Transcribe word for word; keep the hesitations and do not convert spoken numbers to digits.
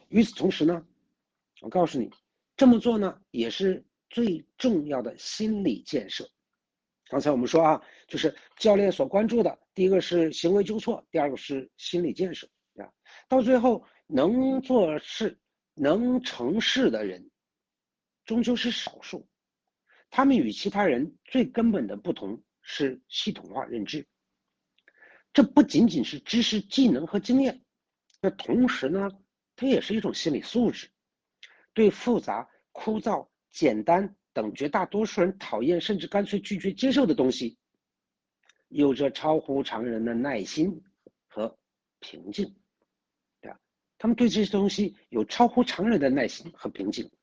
与此同时呢，我告诉你，这么做呢也是最重要的心理建设。刚才我们说啊，就是教练所关注的，第一个是行为纠错，第二个是心理建设啊。到最后，能做事、能成事的人，终究是少数。他们与其他人最根本的不同是系统化认知。这不仅仅是知识、技能和经验，那同时呢，它也是一种心理素质。对复杂、枯燥、简单等绝大多数人讨厌甚至干脆拒绝接受的东西，有着超乎常人的耐心和平静，对吧？他们对这些东西有超乎常人的耐心和平静。